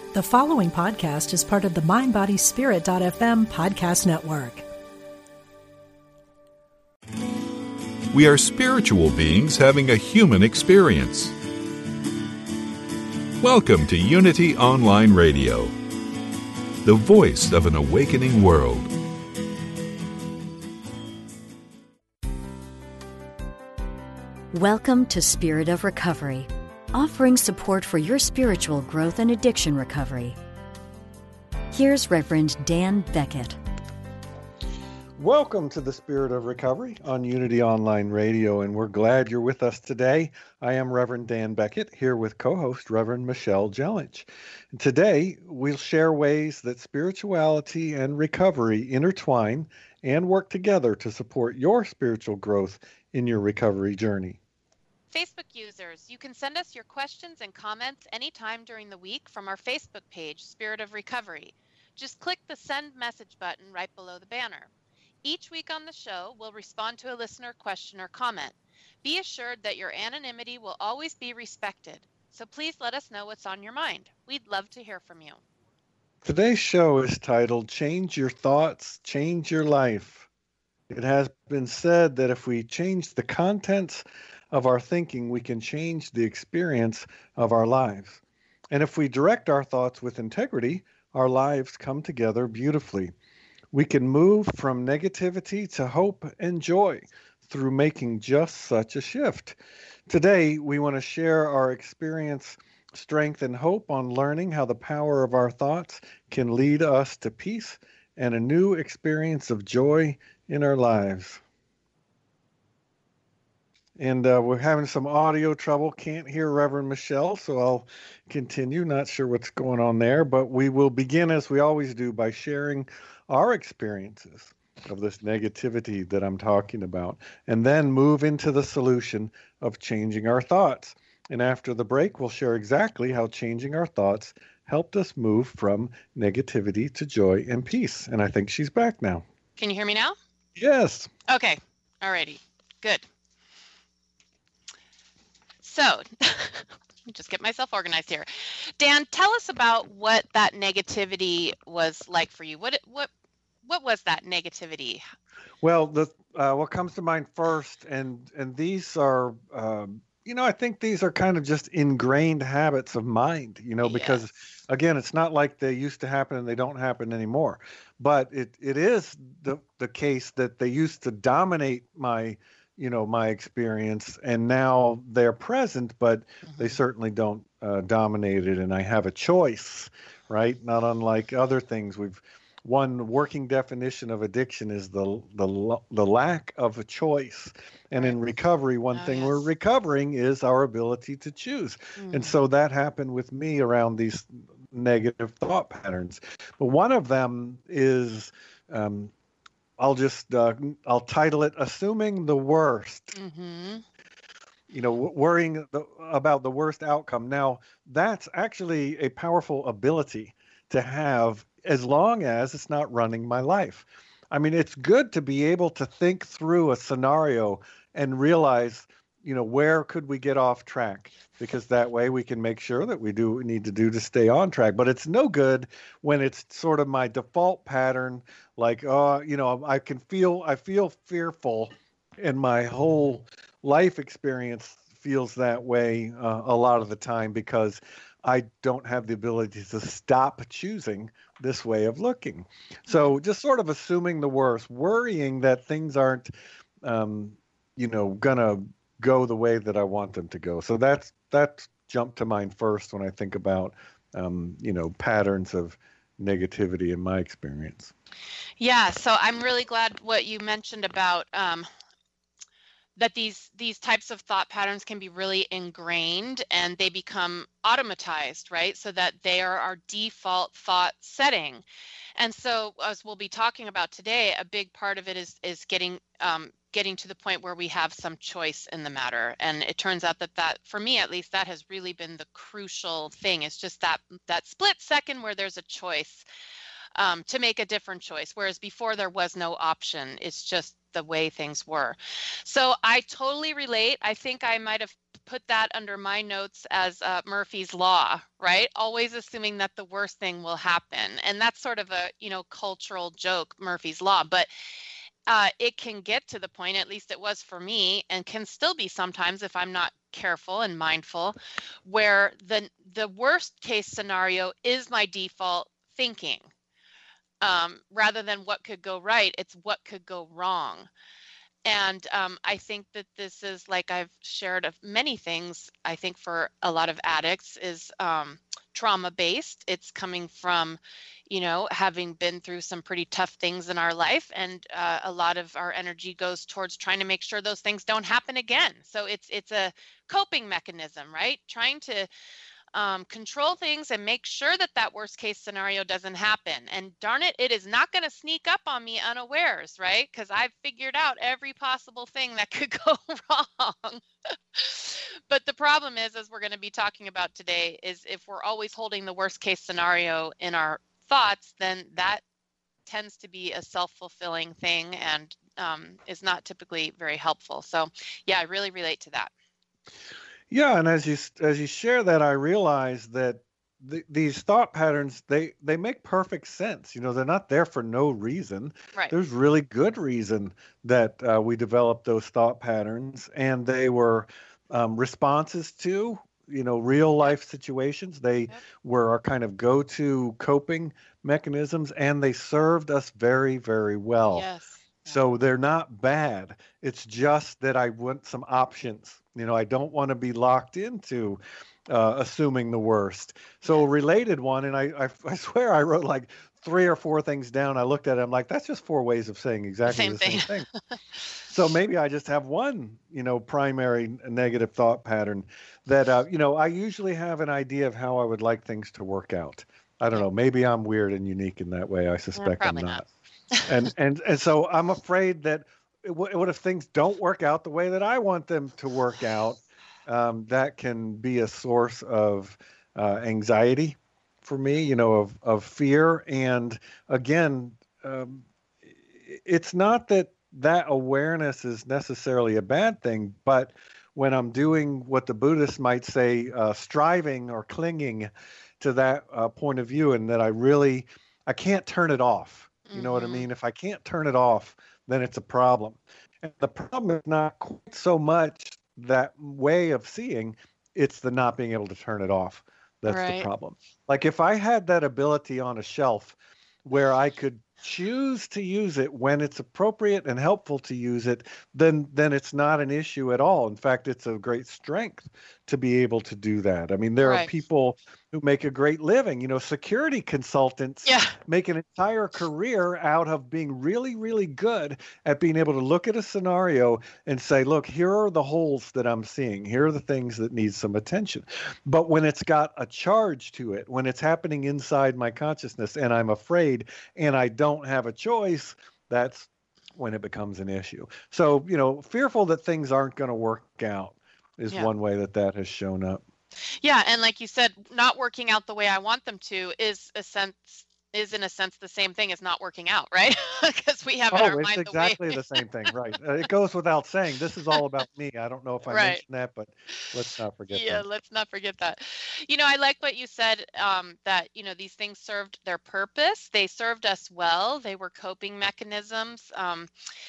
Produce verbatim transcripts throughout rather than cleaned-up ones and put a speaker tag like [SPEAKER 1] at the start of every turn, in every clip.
[SPEAKER 1] The following podcast is part of the mind body spirit dot f m podcast network.
[SPEAKER 2] We are spiritual beings having a human experience. Welcome to Unity Online Radio, the voice of an awakening world.
[SPEAKER 3] Welcome to Spirit of Recovery, offering support for your spiritual growth and addiction recovery. Here's Reverend Dan Beckett.
[SPEAKER 4] Welcome to the Spirit of Recovery on Unity Online Radio, and we're glad you're with us today. I am Reverend Dan Beckett, here with co-host Reverend Michelle Jellich. And today, we'll share ways that spirituality and recovery intertwine and work together to support your spiritual growth in your recovery journey.
[SPEAKER 5] Facebook users, you can send us your questions and comments anytime during the week from our Facebook page, Spirit of Recovery. Just click the send message button right below the banner. Each week on the show, we'll respond to a listener question or comment. Be assured that your anonymity will always be respected. So please let us know what's on your mind. We'd love to hear from you.
[SPEAKER 4] Today's show is titled Change Your Thoughts, Change Your Life. It has been said that if we change the contents of our thinking, we can change the experience of our lives. And if we direct our thoughts with integrity, our lives come together beautifully. We can move from negativity to hope and joy through making just such a shift. Today, we want to share our experience, strength, and hope on learning how the power of our thoughts can lead us to peace and a new experience of joy in our lives. And uh, we're having some audio trouble. Can't hear Reverend Michelle, so I'll continue. Not sure what's going on there, but we will begin, as we always do, by sharing our experiences of this negativity that I'm talking about, and then move into the solution of changing our thoughts. And after the break, we'll share exactly how changing our thoughts helped us move from negativity to joy and peace. And I think she's back now.
[SPEAKER 5] Can you hear me now?
[SPEAKER 4] Yes.
[SPEAKER 5] Okay. Alrighty. Good. So, let me just get myself organized here. Dan, tell us about what that negativity was like for you. What what what was that negativity?
[SPEAKER 4] Well, the uh, what comes to mind first, and and these are, um, you know, I think these are kind of just ingrained habits of mind, you know, because
[SPEAKER 5] Yes.
[SPEAKER 4] again, it's not like they used to happen and they don't happen anymore. But it it is the the case that they used to dominate my you know, my experience, and now they're present, but
[SPEAKER 5] Mm-hmm.
[SPEAKER 4] they certainly don't uh, dominate it, and I have a choice, right? Not unlike other things. We've one working definition of addiction is the the the lack of a choice, and in recovery, one
[SPEAKER 5] Oh,
[SPEAKER 4] thing
[SPEAKER 5] yes.
[SPEAKER 4] we're recovering is our ability to choose,
[SPEAKER 5] Mm.
[SPEAKER 4] and so that happened with me around these negative thought patterns. But one of them is um, I'll just, uh, I'll title it, Assuming the Worst,
[SPEAKER 5] Mm-hmm.
[SPEAKER 4] you know, w- worrying the, about the worst outcome. Now, that's actually a powerful ability to have as long as it's not running my life. I mean, it's good to be able to think through a scenario and realize, you know, where could we get off track? Because that way we can make sure that we do what we need to do to stay on track. But it's no good when it's sort of my default pattern, like, oh, you know, I can feel, I feel fearful, and my whole life experience feels that way uh, a lot of the time because I don't have the ability to stop choosing this way of looking. So just sort of assuming the worst, worrying that things aren't, um, you know, gonna go the way that I want them to go. So that's that jumped to mind first when I think about, um, you know, patterns of negativity in my experience.
[SPEAKER 5] Yeah, so I'm really glad what you mentioned about um, that these these types of thought patterns can be really ingrained and they become automatized, right? So that they are our default thought setting. And so, as we'll be talking about today, a big part of it is is getting um, getting to the point where we have some choice in the matter. And it turns out that that, for me at least, that has really been the crucial thing. It's just that that split second where there's a choice um, to make a different choice, whereas before there was no option. It's just the way things were. So I totally relate. I think I might have put that under my notes as uh, Murphy's Law, right? Always assuming that the worst thing will happen. And that's sort of a, you know, cultural joke, Murphy's Law. But uh, it can get to the point, at least it was for me, and can still be sometimes if I'm not careful and mindful, where the the worst case scenario is my default thinking. Um, rather than what could go right, it's what could go wrong. And um, I think that this is, like I've shared of many things, I think for a lot of addicts is um, trauma-based. It's coming from, you know, having been through some pretty tough things in our life. And uh, a lot of our energy goes towards trying to make sure those things don't happen again. So it's it's a coping mechanism, right? Trying to um, control things and make sure that that worst case scenario doesn't happen. And darn it, it is not going to sneak up on me unawares, right? Because I've figured out every possible thing that could go wrong. But the problem is, as we're going to be talking about today, is if we're always holding the worst case scenario in our thoughts, then that tends to be a self-fulfilling thing and um, is not typically very helpful. So yeah, I really relate to that.
[SPEAKER 4] Yeah, and as you as you share that, I realize that th- these thought patterns they they make perfect sense. You know, they're not there for no reason.
[SPEAKER 5] Right.
[SPEAKER 4] There's really good reason that uh, we developed those thought patterns, and they were um, responses to, you know, real life situations. They
[SPEAKER 5] Yep.
[SPEAKER 4] were our kind of go-to coping mechanisms, and they served us very, very well.
[SPEAKER 5] Yes. Yeah.
[SPEAKER 4] So they're not bad. It's just that I want some options. You know, I don't want to be locked into uh, assuming the worst. So a related one, and I, I, I swear I wrote like three or four things down. I looked at it, I'm like, that's just four ways of saying exactly
[SPEAKER 5] Same
[SPEAKER 4] the
[SPEAKER 5] thing.
[SPEAKER 4] same thing. So maybe I just have one, you know, primary negative thought pattern that, uh, you know, I usually have an idea of how I would like things to work out. I don't know. Maybe I'm weird and unique in that way. I suspect I'm
[SPEAKER 5] probably
[SPEAKER 4] not.
[SPEAKER 5] not.
[SPEAKER 4] and and and so I'm afraid that what, what if things don't work out the way that I want them to work out? Um, that can be a source of uh, anxiety for me, you know, of of fear. And again, um, it's not that that awareness is necessarily a bad thing, but when I'm doing what the Buddhists might say, uh, striving or clinging to that uh, point of view, and that I really, I can't turn it off. You know what I
[SPEAKER 5] Mhm.
[SPEAKER 4] mean? If I can't turn it off, then it's a problem. And the problem is not quite so much that way of seeing, it's the not being able to turn it off. That's the
[SPEAKER 5] Right.
[SPEAKER 4] problem. Like if I had that ability on a shelf where I could choose to use it when it's appropriate and helpful to use it, then then it's not an issue at all. In fact, it's a great strength to be able to do that. I mean, there are
[SPEAKER 5] Right.
[SPEAKER 4] people who make a great living. You know, security consultants
[SPEAKER 5] Yeah.
[SPEAKER 4] make an entire career out of being really, really good at being able to look at a scenario and say, look, here are the holes that I'm seeing. Here are the things that need some attention. But when it's got a charge to it, when it's happening inside my consciousness and I'm afraid and I don't have a choice, that's when it becomes an issue. So, you know, fearful that things aren't going to work out is
[SPEAKER 5] Yeah.
[SPEAKER 4] one way that that has shown up.
[SPEAKER 5] Yeah, and like you said, not working out the way I want them to is a sense is in a sense the same thing as not working out, right? Because we have in
[SPEAKER 4] Oh,
[SPEAKER 5] our
[SPEAKER 4] it's
[SPEAKER 5] mind
[SPEAKER 4] exactly
[SPEAKER 5] the way.
[SPEAKER 4] the same thing, right? Uh, it goes without saying. This is all about me. I don't know if I
[SPEAKER 5] Right.
[SPEAKER 4] mentioned that, but let's not forget
[SPEAKER 5] Yeah,
[SPEAKER 4] that.
[SPEAKER 5] let's not forget that. You know, I like what you said, um, that, you know, these things served their purpose. They served us well. They were coping mechanisms. Um,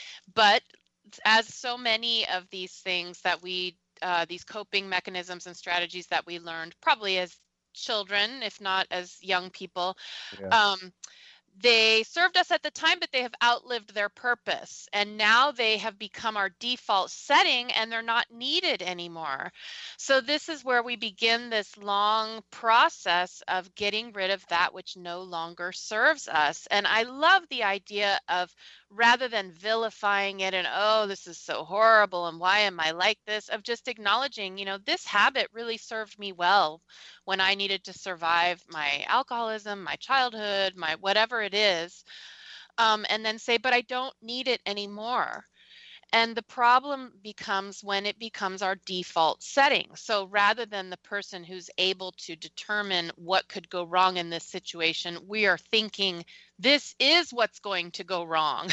[SPEAKER 5] but as so many of these things that we, uh, these coping mechanisms and strategies that we learned probably as children, if not as young people,
[SPEAKER 4] Yeah.
[SPEAKER 5] um, they served us at the time, but they have outlived their purpose. And now they have become our default setting and they're not needed anymore. So this is where we begin this long process of getting rid of that which no longer serves us. And I love the idea of, rather than vilifying it and, oh, this is so horrible and why am I like this, of just acknowledging, you know, this habit really served me well when I needed to survive my alcoholism, my childhood, my whatever it is, um, and then say, but I don't need it anymore. And the problem becomes when it becomes our default setting. So rather than the person who's able to determine what could go wrong in this situation, we are thinking this is what's going to go wrong,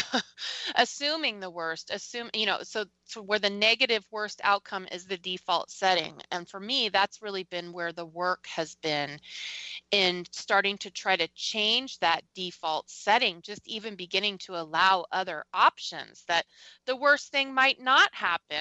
[SPEAKER 5] assuming the worst, assume, you know, so, so where the negative worst outcome is the default setting. And for me, that's really been where the work has been, in starting to try to change that default setting, just even beginning to allow other options, that the worst thing might not happen.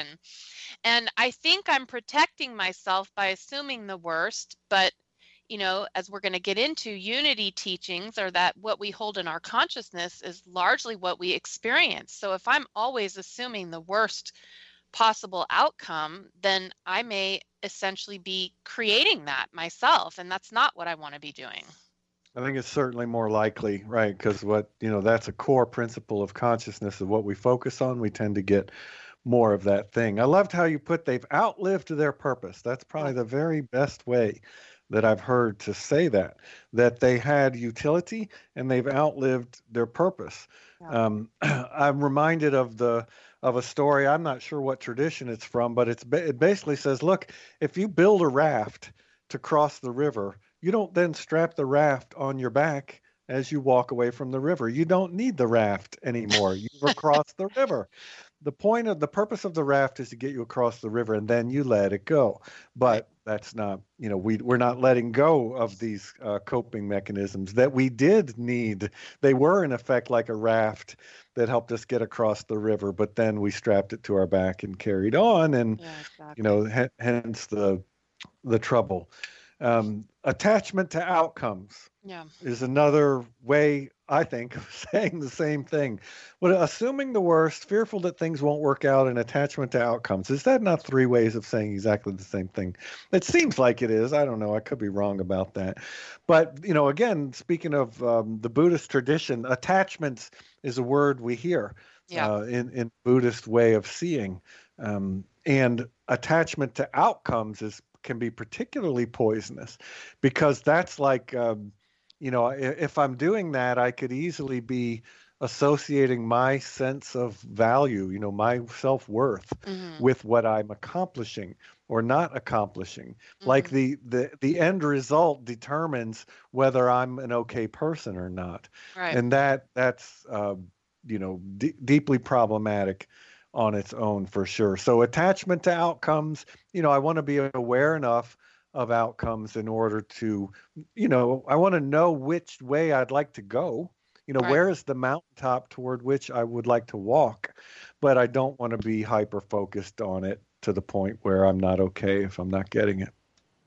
[SPEAKER 5] And I think I'm protecting myself by assuming the worst, but you know, as we're going to get into, unity teachings are that what we hold in our consciousness is largely what we experience. So if I'm always assuming the worst possible outcome, then I may essentially be creating that myself. And that's not what I want to be doing.
[SPEAKER 4] I think it's certainly more likely, right? Because what, you know, that's a core principle of consciousness, of what we focus on, we tend to get more of that thing. I loved how you put they've outlived their purpose. That's probably the very best way that I've heard to say that, that they had utility and they've outlived their purpose. Yeah. Um, I'm reminded of the of a story. I'm not sure what tradition it's from, but it's it basically says, look, if you build a raft to cross the river, you don't then strap the raft on your back as you walk away from the river. You don't need the raft anymore. You've crossed the river. The point of the purpose of the raft is to get you across the river, and then you let it go. But that's not, you know, we, we're not letting go of these uh, coping mechanisms that we did need. They were, in effect, like a raft that helped us get across the river, but then we strapped it to our back and carried on. And, yeah, exactly. you know, h- hence the the trouble. Um, attachment to outcomes yeah. is another way, I think, of saying the same thing. But assuming the worst, fearful that things won't work out, and attachment to outcomes. Is that not three ways of saying exactly the same thing? It seems like it is. I don't know. I could be wrong about that. But, you know, again, speaking of um, the Buddhist tradition, attachments is a word we hear yeah. uh, in, in Buddhist way of seeing. Um, and attachment to outcomes is can be particularly poisonous, because that's like, um, you know, if I'm doing that, I could easily be associating my sense of value, you know, my self-worth mm-hmm. with what I'm accomplishing or not accomplishing. Mm-hmm. Like the, the, the end result determines whether I'm an okay person or not. Right. And that that's, uh, you know, d- deeply problematic on its own, for sure. So attachment to outcomes, you know, I want to be aware enough of outcomes in order to, you know, I want to know which way I'd like to go. You know, right. where is the mountaintop toward which I would like to walk? But I don't want to be hyper focused on it to the point where I'm not okay if I'm not getting it.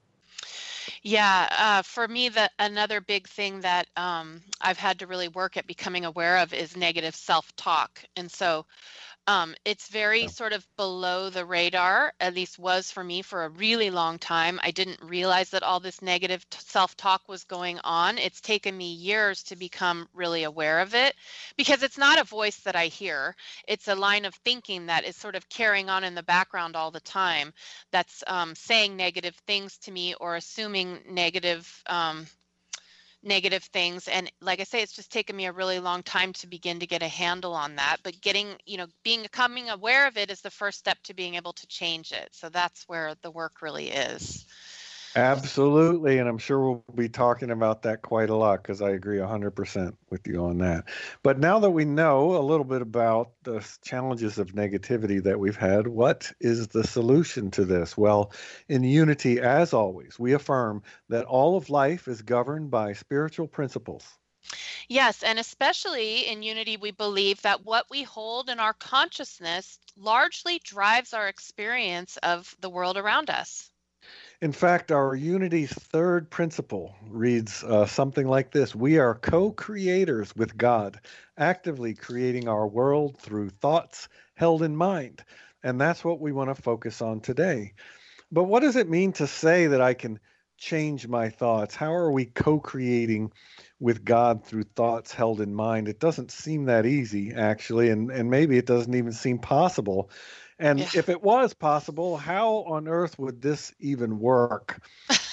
[SPEAKER 5] Yeah, uh, for me, the another big thing that um, I've had to really work at becoming aware of is negative self-talk. And so Um, it's very yeah. sort of below the radar, at least was for me for a really long time. I didn't realize that all this negative t- self-talk was going on. It's taken me years to become really aware of it, because it's not a voice that I hear. It's a line of thinking that is sort of carrying on in the background all the time, that's um, saying negative things to me or assuming negative um, negative things. And like I say, it's just taken me a really long time to begin to get a handle on that. But getting, you know, being becoming aware of it is the first step to being able to change it. So that's where the work really is.
[SPEAKER 4] Absolutely. And I'm sure we'll be talking about that quite a lot, because I agree one hundred percent with you on that. But now that we know a little bit about the challenges of negativity that we've had, what is the solution to this? Well, in Unity, as always, we affirm that all of life is governed by spiritual principles.
[SPEAKER 5] Yes, and especially in Unity, we believe that what we hold in our consciousness largely drives our experience of the world around us.
[SPEAKER 4] In fact, our Unity's third principle reads uh, something like this: we are co-creators with God, actively creating our world through thoughts held in mind. And that's what we want to focus on today. But what does it mean to say that I can change my thoughts? How are we co-creating with God through thoughts held in mind? It doesn't seem that easy, actually, and, and maybe it doesn't even seem possible. And yeah. if it was possible, how on earth would this even work?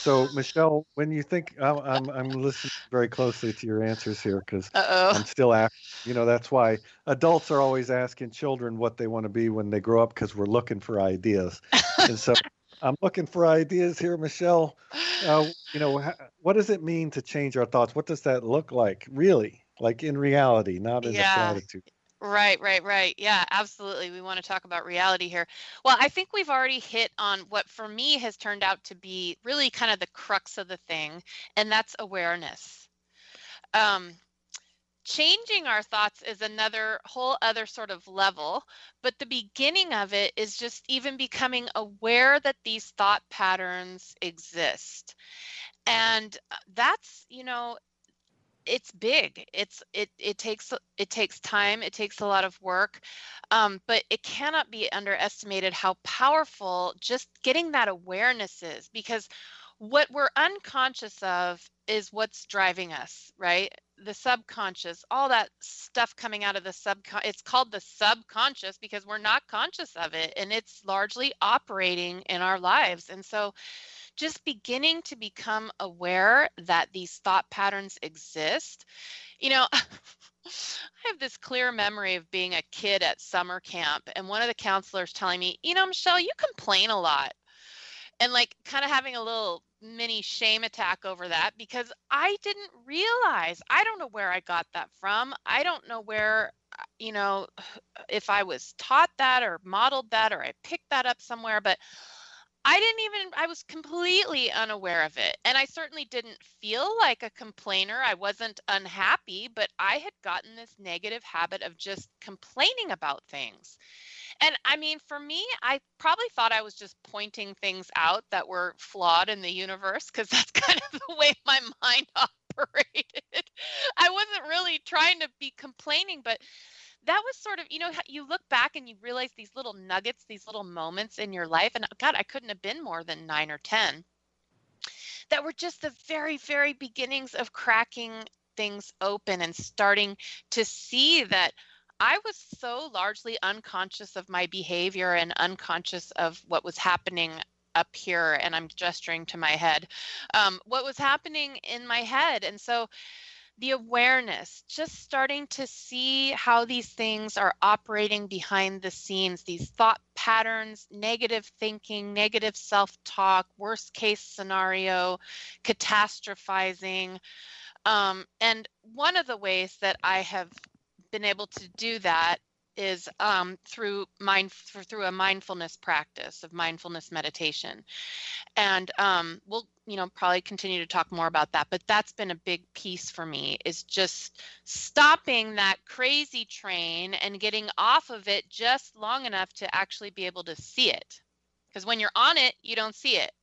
[SPEAKER 4] So, Michelle, when you think I'm, I'm, I'm listening very closely to your answers here because
[SPEAKER 5] Uh-oh.
[SPEAKER 4] I'm still asking. You know, that's why adults are always asking children what they want to be when they grow up because we're looking for ideas. And so, I'm looking for ideas here, Michelle. Uh, you know, ha- what does it mean to change our thoughts? What does that look like, really? Like in reality, not in
[SPEAKER 5] Yeah.
[SPEAKER 4] a platitude.
[SPEAKER 5] Right, right, right. Yeah, absolutely. We want to talk about reality here. Well, I think we've already hit on what for me has turned out to be really kind of the crux of the thing, and that's awareness. Um, changing our thoughts is another whole other sort of level, but the beginning of it is just even becoming aware that these thought patterns exist. And uh, that's, you know, it's big. It's it it takes it takes time. It takes a lot of work, um, but it cannot be underestimated how powerful just getting that awareness is. Because what we're unconscious of is what's driving us, right? The subconscious, all that stuff coming out of the subcon. It's called the subconscious because we're not conscious of it, and it's largely operating in our lives. And so just beginning to become aware that these thought patterns exist. You know, I have this clear memory of being a kid at summer camp and one of the counselors telling me, you know, Michelle, you complain a lot. And like kind of having a little mini shame attack over that because I didn't realize, I don't know where I got that from. I don't know where, you know, if I was taught that or modeled that or I picked that up somewhere, but I didn't even, I was completely unaware of it. And I certainly didn't feel like a complainer. I wasn't unhappy, but I had gotten this negative habit of just complaining about things. And I mean, for me, I probably thought I was just pointing things out that were flawed in the universe because that's kind of the way my mind operated. I wasn't really trying to be complaining, but that was sort of, you know, you look back and you realize these little nuggets, these little moments in your life. And God, I couldn't have been more than nine or ten that were just the very, very beginnings of cracking things open and starting to see that I was so largely unconscious of my behavior and unconscious of what was happening up here. And I'm gesturing to my head, um, what was happening in my head. And so the awareness, just starting to see how these things are operating behind the scenes, these thought patterns, negative thinking, negative self-talk, worst case scenario, catastrophizing. Um, and one of the ways that I have been able to do that is um, through mind through a mindfulness practice of mindfulness meditation. And um, we'll, you know, probably continue to talk more about that, but that's been a big piece for me is just stopping that crazy train and getting off of it just long enough to actually be able to see it. Because when you're on it, you don't see it.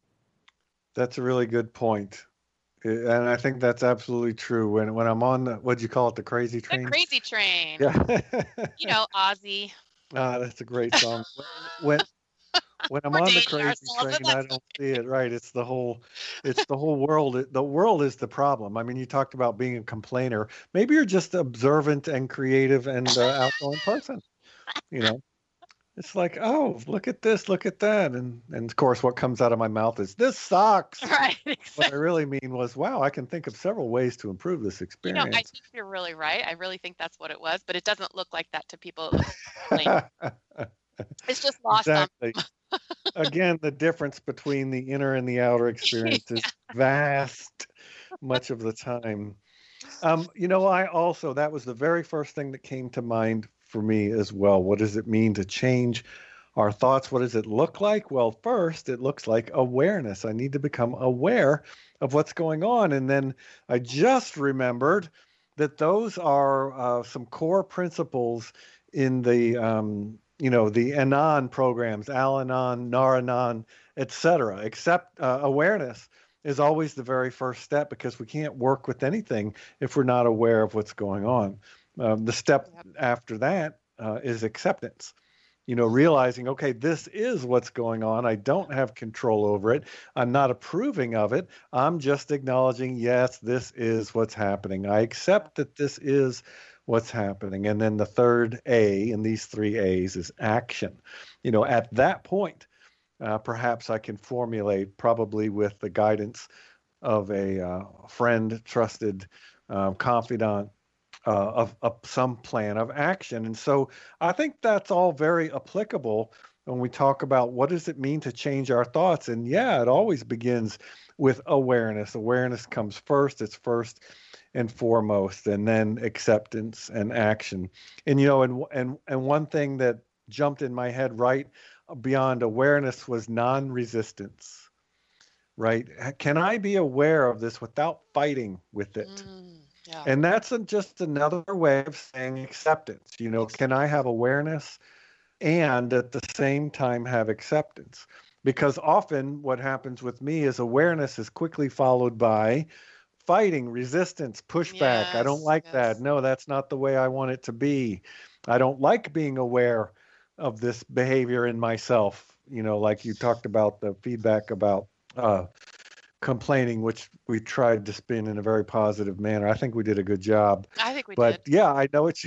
[SPEAKER 4] That's a really good point. And I think that's absolutely true. When when I'm on the, what'd you call it, the crazy train?
[SPEAKER 5] The crazy train.
[SPEAKER 4] Yeah.
[SPEAKER 5] You know, Ozzy.
[SPEAKER 4] Ah, that's a great song. When when I'm
[SPEAKER 5] We're
[SPEAKER 4] on the
[SPEAKER 5] dating
[SPEAKER 4] crazy
[SPEAKER 5] ourselves,
[SPEAKER 4] train,
[SPEAKER 5] but
[SPEAKER 4] I
[SPEAKER 5] that's
[SPEAKER 4] don't see it. Right? It's the whole, it's the whole world. It- The world is the problem. I mean, you talked about being a complainer. Maybe you're just observant and creative and uh, outgoing person. You know, it's like, oh, look at this, look at that, and and of course, what comes out of my mouth is this sucks.
[SPEAKER 5] right.
[SPEAKER 4] What
[SPEAKER 5] Exactly.
[SPEAKER 4] I really mean was, wow, I can think of several ways to improve this
[SPEAKER 5] You know, I
[SPEAKER 4] experience.
[SPEAKER 5] think you're really right. I really think that's what it was, but it doesn't look like that to people. It looks like it's just lost on
[SPEAKER 4] Exactly. Again, the difference between the inner and the outer experience is vast much of the time. Um, you know, I also, that was the very first thing that came to mind for me as well. What does it mean to change our thoughts? What does it look like? Well, first, it looks like awareness. I need to become aware of what's going on. And then I just remembered that those are uh, some core principles in the, um, you know, the Anon programs, Al-Anon, Nar-Anon, et cetera. Except uh, awareness is always the very first step because we can't work with anything if we're not aware of what's going on. Um, the step
[SPEAKER 5] Yep.
[SPEAKER 4] after that uh, is acceptance. You know, realizing, okay, this is what's going on. I don't have control over it. I'm not approving of it. I'm just acknowledging, yes, this is what's happening. I accept that this is what's happening. And then the third A in these three A's is action. You know, at that point, uh, perhaps I can formulate, probably with the guidance of a uh, friend, trusted um, confidant, uh, of, of some plan of action. And so I think that's all very applicable when we talk about what does it mean to change our thoughts. And yeah, it always begins with awareness. Awareness comes first. It's first and foremost, and then acceptance and action. And you know, and and and one thing that jumped in my head right beyond awareness was non-resistance. Right? Can I be aware of this without fighting with it?
[SPEAKER 5] Mm, yeah.
[SPEAKER 4] And that's a, just another way of saying acceptance. You know, can I have awareness and at the same time have acceptance? Because often what happens with me is awareness is quickly followed by fighting, resistance, pushback. I don't
[SPEAKER 5] Yes,
[SPEAKER 4] like
[SPEAKER 5] yes.
[SPEAKER 4] that. No, that's not the way I want it to be. I don't like being aware of this behavior in myself. You know, like you talked about the feedback about uh, complaining, which we tried to spin in a very positive manner. I think we did a good job.
[SPEAKER 5] I think we
[SPEAKER 4] But
[SPEAKER 5] did.
[SPEAKER 4] yeah, I know it's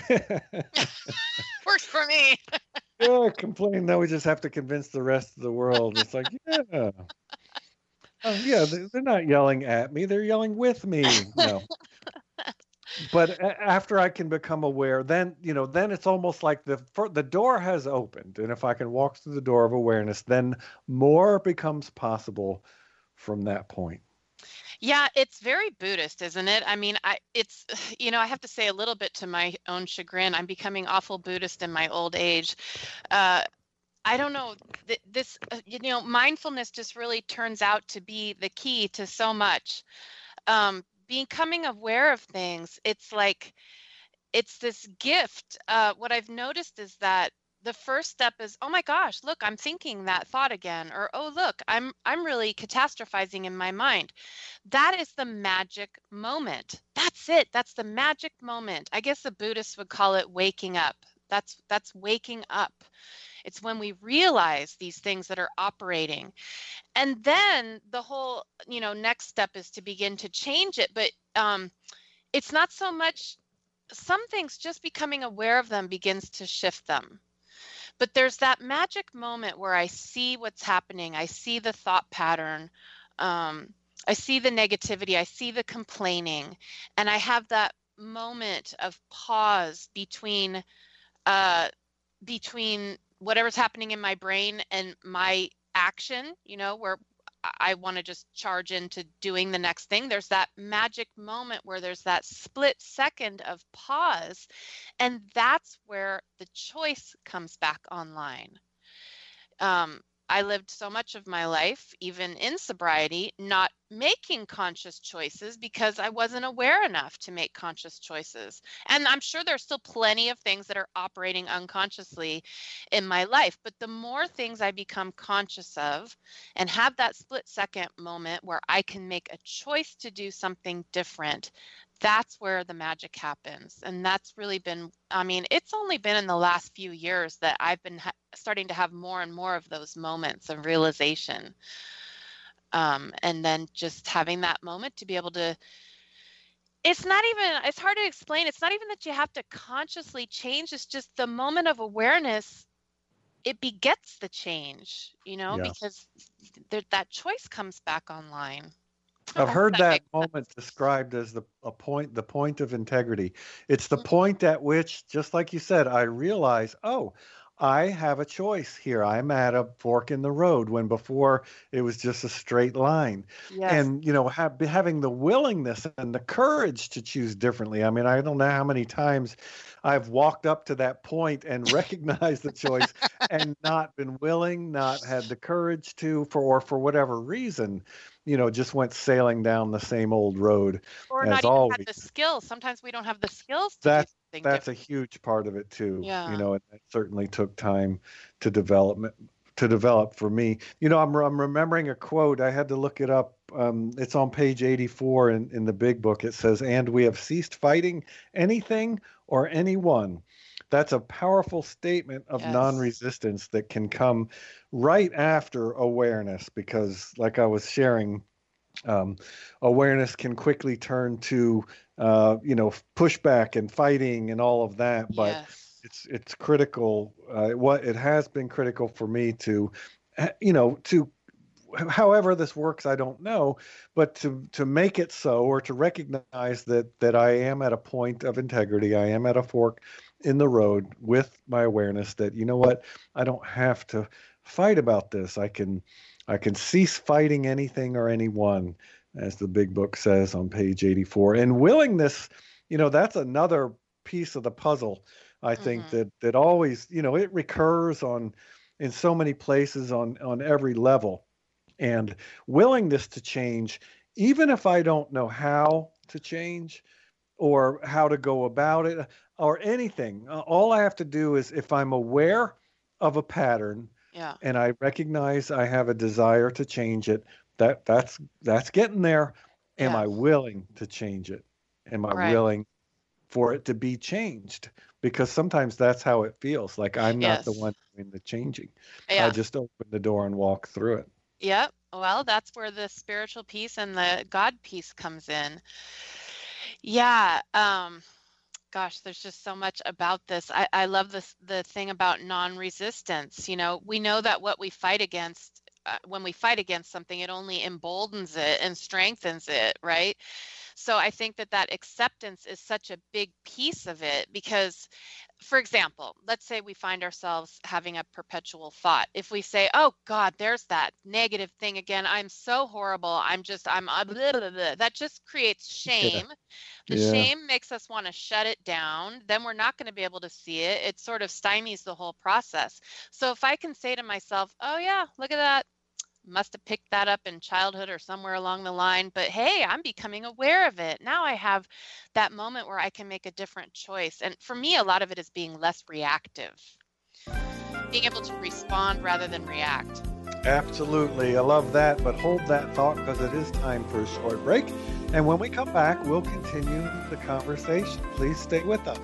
[SPEAKER 5] Works for me.
[SPEAKER 4] yeah, complain. Now we just have to convince the rest of the world. It's like, yeah, uh, yeah, they- they're not yelling at me. They're yelling with me. No. But a- after I can become aware, then, you know, then it's almost like the fir- the door has opened. And if I can walk through the door of awareness, then more becomes possible from that point.
[SPEAKER 5] Yeah, it's very Buddhist, isn't it? I mean, I it's you know, I have to say a little bit to my own chagrin. I'm becoming awful Buddhist in my old age. Uh, I don't know. Th- This, uh, you know, mindfulness just really turns out to be the key to so much. Um, becoming aware of things, it's like it's this gift. Uh, what I've noticed is that the first step is, oh my gosh, look, I'm thinking that thought again, or oh look, I'm I'm really catastrophizing in my mind. That is the magic moment. That's it. That's the magic moment. I guess the Buddhists would call it waking up. That's that's waking up. It's when we realize these things that are operating. And then the whole, you know, next step is to begin to change it. But um, it's not so much some things, just becoming aware of them begins to shift them. But there's that magic moment where I see what's happening. I see the thought pattern. Um, I see the negativity. I see the complaining. And I have that moment of pause between uh, between whatever's happening in my brain and my action, you know, where I want to just charge into doing the next thing. There's that magic moment where there's that split second of pause. And that's where the choice comes back online. Um, I lived so much of my life, even in sobriety, not making conscious choices because I wasn't aware enough to make conscious choices. And I'm sure there's still plenty of things that are operating unconsciously in my life. But the more things I become conscious of and have that split second moment where I can make a choice to do something different, that's where the magic happens. And that's really been, I mean, it's only been in the last few years that I've been ha- starting to have more and more of those moments of realization. Um, and then just having that moment to be able to, it's not even, it's hard to explain. It's not even that you have to consciously change. It's just the moment of awareness, it begets the change, you know,
[SPEAKER 4] Yeah.
[SPEAKER 5] because there, that choice comes back online.
[SPEAKER 4] I've
[SPEAKER 5] I hope
[SPEAKER 4] heard
[SPEAKER 5] that
[SPEAKER 4] that
[SPEAKER 5] makes
[SPEAKER 4] moment described as the a point, the point of integrity. It's the
[SPEAKER 5] Mhm.
[SPEAKER 4] point at which, just like you said, I realize, oh, I have a choice here. I'm at a fork in the road when before it was just a straight line.
[SPEAKER 5] Yes.
[SPEAKER 4] And, you know, have, having the willingness and the courage to choose differently. I mean, I don't know how many times I've walked up to that point and recognized the choice and not been willing, not had the courage to, for or for whatever reason, you know, just went sailing down the same old road
[SPEAKER 5] Or
[SPEAKER 4] as
[SPEAKER 5] not even
[SPEAKER 4] always.
[SPEAKER 5] had the skills. Sometimes we don't have the skills to do
[SPEAKER 4] That's
[SPEAKER 5] something
[SPEAKER 4] that's a
[SPEAKER 5] different.
[SPEAKER 4] huge part of it too.
[SPEAKER 5] Yeah.
[SPEAKER 4] You know, it, it certainly took time to develop to develop for me. You know, I'm I'm remembering a quote. I had to look it up. Um, it's on page eighty-four in, in the big book. It says, "And we have ceased fighting anything or anyone." That's a powerful statement of
[SPEAKER 5] Yes.
[SPEAKER 4] non-resistance that can come right after awareness, because like I was sharing, um, awareness can quickly turn to, uh, you know, pushback and fighting and all of that. But
[SPEAKER 5] Yes.
[SPEAKER 4] it's it's critical. Uh, what it has been critical for me to you know, to however this works, I don't know, but to to make it so, or to recognize that that I am at a point of integrity, I am at a fork in the road with my awareness that, you know what, I don't have to fight about this. I can I can cease fighting anything or anyone, as the big book says on page eighty-four. And willingness, you know, that's another piece of the puzzle. I think
[SPEAKER 5] Mm-hmm.
[SPEAKER 4] that that always, you know, it recurs on in so many places on on every level. And willingness to change, even if I don't know how to change or how to go about it or anything, uh, all I have to do is, if I'm aware of a pattern
[SPEAKER 5] Yeah.
[SPEAKER 4] and I recognize I have a desire to change it, that that's that's getting there. Am
[SPEAKER 5] Yeah.
[SPEAKER 4] I willing to change it? Am I
[SPEAKER 5] Right.
[SPEAKER 4] willing for it to be changed? Because sometimes that's how it feels, like I'm not the
[SPEAKER 5] Yes.
[SPEAKER 4] one doing the changing. I
[SPEAKER 5] Yeah.
[SPEAKER 4] just open the door and walk through it.
[SPEAKER 5] Yep. Well, that's where the spiritual piece and the God piece comes in. Yeah. Um, gosh, there's just so much about this. I, I love this the thing about non-resistance. You know, we know that what we fight against, uh, when we fight against something, it only emboldens it and strengthens it, right? So I think that that acceptance is such a big piece of it because, for example, let's say we find ourselves having a perpetual thought. If we say, oh God, there's that negative thing again. I'm so horrible. I'm just, I'm, uh, blah, blah, blah," that just creates
[SPEAKER 4] Yeah.
[SPEAKER 5] shame. The
[SPEAKER 4] Yeah.
[SPEAKER 5] shame makes us want to shut it down. Then we're not going to be able to see it. It sort of stymies the whole process. So if I can say to myself, oh yeah, look at that. Must have picked that up in childhood or somewhere along the line, but hey, I'm becoming aware of it. Now I have that moment where I can make a different choice. And for me, a lot of it is being less reactive, being able to respond rather than react.
[SPEAKER 4] Absolutely. I love that. But hold that thought, because it is time for a short break. And when we come back, we'll continue the conversation. Please stay with us.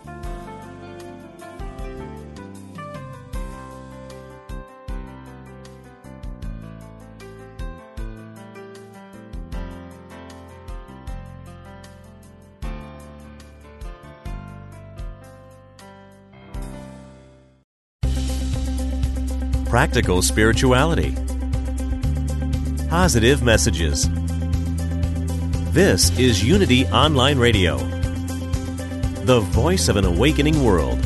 [SPEAKER 6] Practical spirituality. Positive messages. This is Unity Online Radio, the voice of an awakening world.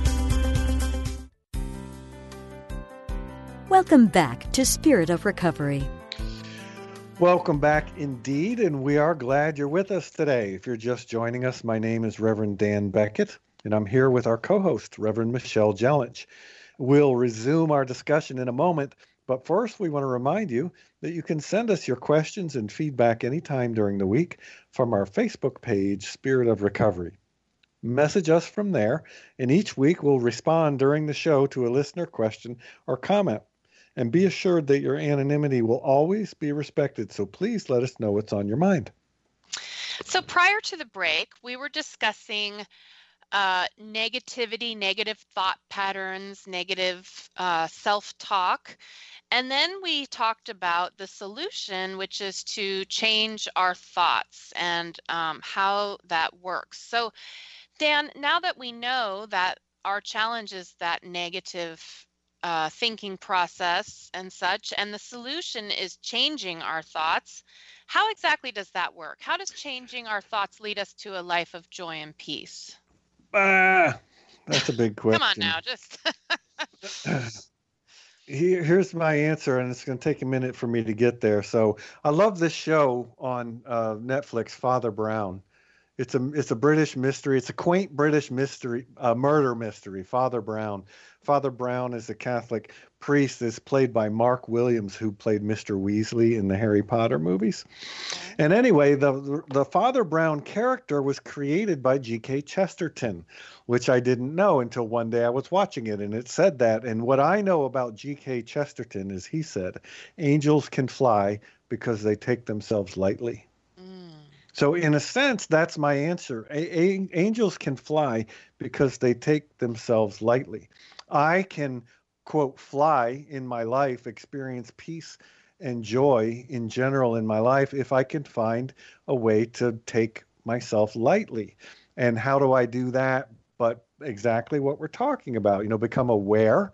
[SPEAKER 3] Welcome back to Spirit of Recovery.
[SPEAKER 4] Welcome back indeed, and we are glad you're with us today. If you're just joining us, my name is Reverend Dan Beckett, and I'm here with our co-host, Reverend Michelle Jellich. We'll resume our discussion in a moment, but first we want to remind you that you can send us your questions and feedback anytime during the week from our Facebook page, Spirit of Recovery. Message us from there, and each week we'll respond during the show to a listener question or comment. And be assured that your anonymity will always be respected, so please let us know what's on your mind.
[SPEAKER 5] So prior to the break, we were discussing uh, negativity, negative thought patterns, negative uh, self-talk. And then we talked about the solution, which is to change our thoughts and um, how that works. So Dan, now that we know that our challenge is that negative uh, thinking process and such, and the solution is changing our thoughts, how exactly does that work? How does changing our thoughts lead us to a life of joy and peace?
[SPEAKER 4] Ah, that's a big question.
[SPEAKER 5] Come on now, just...
[SPEAKER 4] Here, here's my answer, and it's going to take a minute for me to get there. So I love this show on uh, Netflix, Father Brown. It's a it's a British mystery. It's a quaint British mystery, uh, murder mystery. Father Brown. Father Brown is a Catholic priest. Is played by Mark Williams, who played Mister Weasley in the Harry Potter movies. And anyway, the the Father Brown character was created by G K Chesterton, which I didn't know until one day I was watching it, and it said that. And what I know about G K Chesterton is he said, angels can fly because they take themselves lightly. So in a sense, that's my answer. A- a- angels can fly because they take themselves lightly. I can, quote, fly in my life, experience peace and joy in general in my life if I can find a way to take myself lightly. And how do I do that? But exactly what we're talking about, you know, become aware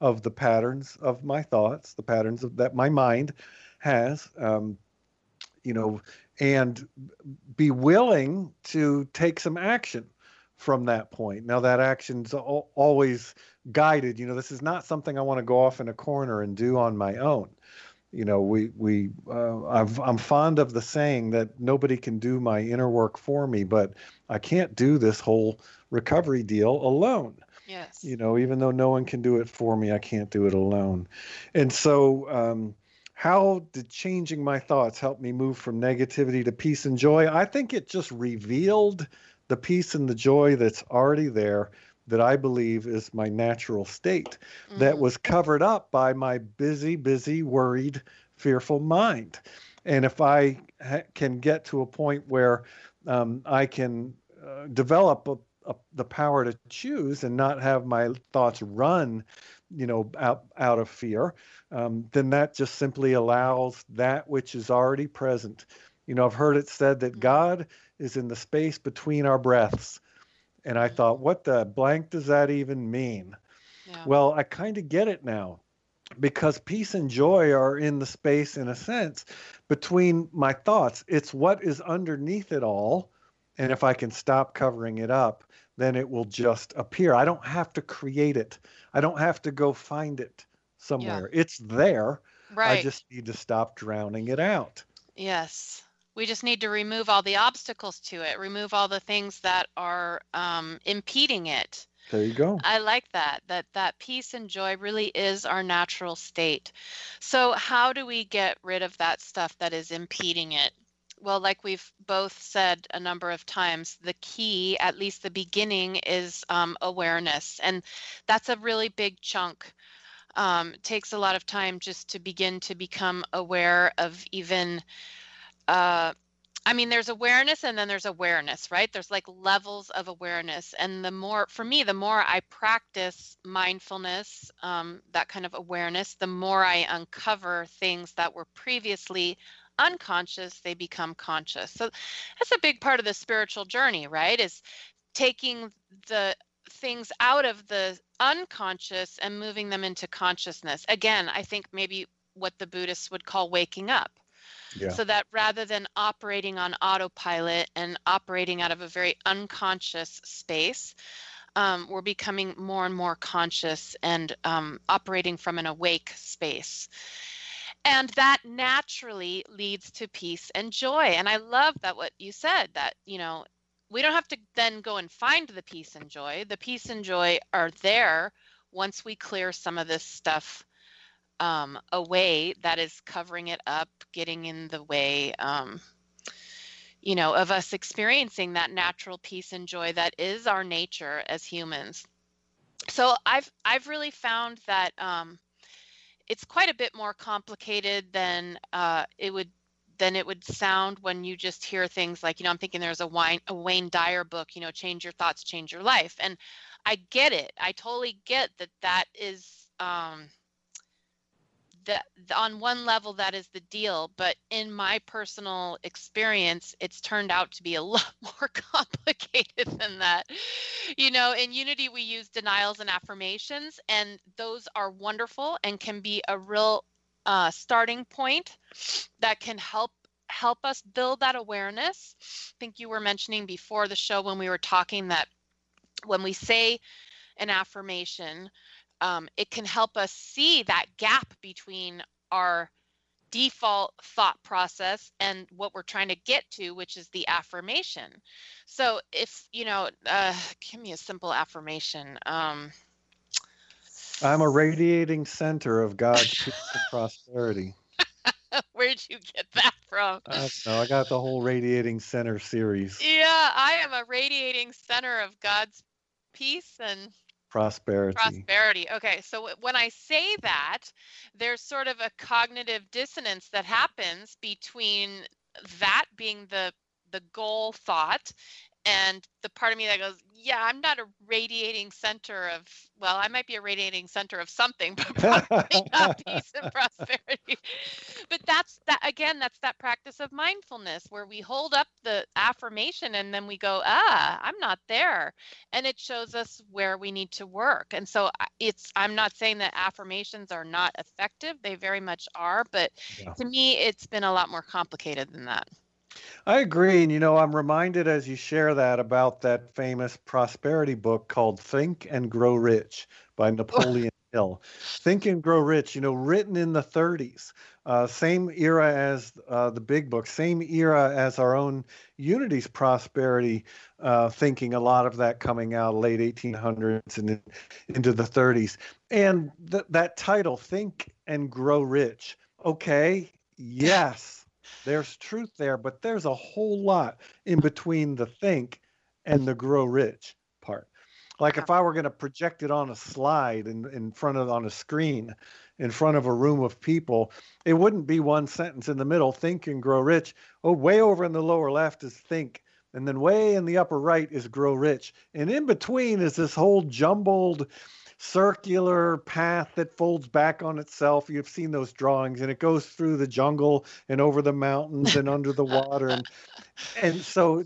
[SPEAKER 4] of the patterns of my thoughts, the patterns of, that my mind has, um, you know, and be willing to take some action from that point. Now that action's al- always guided. You know, this is not something I want to go off in a corner and do on my own. You know, we we uh, I've, I'm fond of the saying that nobody can do my inner work for me, but I can't do this whole recovery deal alone.
[SPEAKER 5] Yes.
[SPEAKER 4] You know, even though no one can do it for me, I can't do it alone. And so, um, how did changing my thoughts help me move from negativity to peace and joy? I think it just revealed the peace and the joy that's already there, that I believe is my natural state, mm. that was covered up by my busy, busy, worried, fearful mind. And if I ha- can get to a point where um, I can uh, develop a, a, the power to choose and not have my thoughts run, you know, out, out of fear, um, then that just simply allows that which is already present. You know, I've heard it said that God is in the space between our breaths. And I thought, what the blank does that even mean? Yeah. Well, I kind of get it now, because peace and joy are in the space, in a sense, between my thoughts. It's what is underneath it all. And if I can stop covering it up, then it will just appear. I don't have to create it. I don't have to go find it somewhere. Yeah. It's there.
[SPEAKER 5] Right.
[SPEAKER 4] I just need to stop drowning it out.
[SPEAKER 5] Yes. We just need to remove all the obstacles to it, remove all the things that are um, impeding it.
[SPEAKER 4] There you go.
[SPEAKER 5] I like that, that that peace and joy really is our natural state. So how do we get rid of that stuff that is impeding it? Well, like we've both said a number of times, the key, at least the beginning, is um, awareness. And that's a really big chunk. Um, it takes a lot of time just to begin to become aware of even Uh, I mean, there's awareness and then there's awareness, right? There's like levels of awareness. And the more, for me, the more I practice mindfulness, um, that kind of awareness, the more I uncover things that were previously unconscious, they become conscious. So that's a big part of the spiritual journey, right? Is taking the things out of the unconscious and moving them into consciousness. Again, I think maybe what the Buddhists would call waking up. Yeah. So that rather than operating on autopilot and operating out of a very unconscious space, um, we're becoming more and more conscious and um, operating from an awake space. And that naturally leads to peace and joy. And I love that what you said, that, you know, we don't have to then go and find the peace and joy. The peace and joy are there once we clear some of this stuff Um, away that is covering it up, getting in the way, um, you know, of us experiencing that natural peace and joy that is our nature as humans. So I've I've really found that um, it's quite a bit more complicated than uh, it would than it would sound when you just hear things like, you know, I'm thinking there's a Wayne, a Wayne Dyer book, you know, Change Your Thoughts, Change Your Life, and I get it. I totally get that. That is. Um, That on one level, that is the deal. But in my personal experience, it's turned out to be a lot more complicated than that. You know, in Unity, we use denials and affirmations, and those are wonderful and can be a real uh, starting point that can help help us build that awareness. I think you were mentioning before the show when we were talking that when we say an affirmation, Um, it can help us see that gap between our default thought process and what we're trying to get to, which is the affirmation. So if, you know, uh, give me a simple affirmation. Um,
[SPEAKER 4] I'm a radiating center of God's peace and prosperity.
[SPEAKER 5] Where'd you get that from?
[SPEAKER 4] I don't know. I got the whole Radiating Center series.
[SPEAKER 5] Yeah, I am a radiating center of God's peace and
[SPEAKER 4] prosperity.
[SPEAKER 5] Prosperity. Okay, so when I say that, there's sort of a cognitive dissonance that happens between that being the the goal thought And the part of me that goes, yeah, I'm not a radiating center of, well, I might be a radiating center of something, but probably not peace and prosperity. But that's that, again, that's that practice of mindfulness where we hold up the affirmation and then we go, ah, I'm not there. And it shows us where we need to work. And so it's, I'm not saying that affirmations are not effective. They very much are. But yeah. To me, it's been a lot more complicated than that.
[SPEAKER 4] I agree. And, you know, I'm reminded as you share that about that famous prosperity book called Think and Grow Rich by Napoleon Hill. Think and Grow Rich, you know, written in the thirties, uh, same era as uh, the big book, same era as our own Unity's prosperity uh, thinking, a lot of that coming out late eighteen hundreds and in, into the thirties. And th- that title, Think and Grow Rich. Okay, yes. There's truth there, but there's a whole lot in between the think and the grow rich part. Like if I were going to project it on a slide in, in front of, on a screen, in front of a room of people, it wouldn't be one sentence in the middle, think and grow rich. Oh, way over in the lower left is think. And then way in the upper right is grow rich. And in between is this whole jumbled circular path that folds back on itself. You've seen those drawings, and it goes through the jungle and over the mountains and under the water. And and so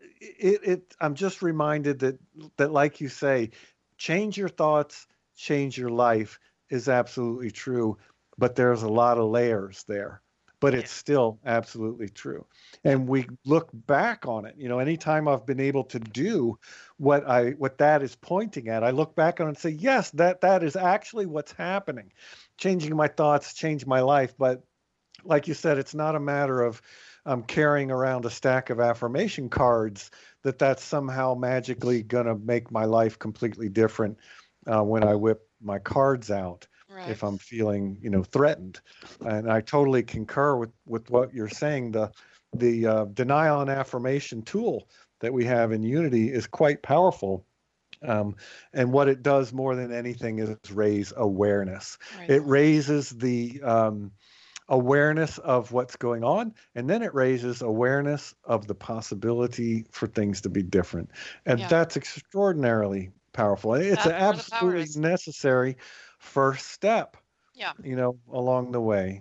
[SPEAKER 4] it, it I'm just reminded that that, like you say, change your thoughts, change your life is absolutely true. But there's a lot of layers there. But it's still absolutely true. And we look back on it. You know, anytime I've been able to do what I what that is pointing at, I look back on it and say, yes, that that is actually what's happening. Changing my thoughts, change my life. But like you said, it's not a matter of um, carrying around a stack of affirmation cards that that's somehow magically going to make my life completely different uh, when I whip my cards out. Right. If I'm feeling, you know, threatened. And I totally concur with, with what you're saying. The the uh, denial and affirmation tool that we have in Unity is quite powerful. Um, and what it does more than anything is raise awareness. Right. It raises the um, awareness of what's going on, and then it raises awareness of the possibility for things to be different. And yeah. That's extraordinarily powerful. It's an absolutely necessary first step, yeah, you know, along the way.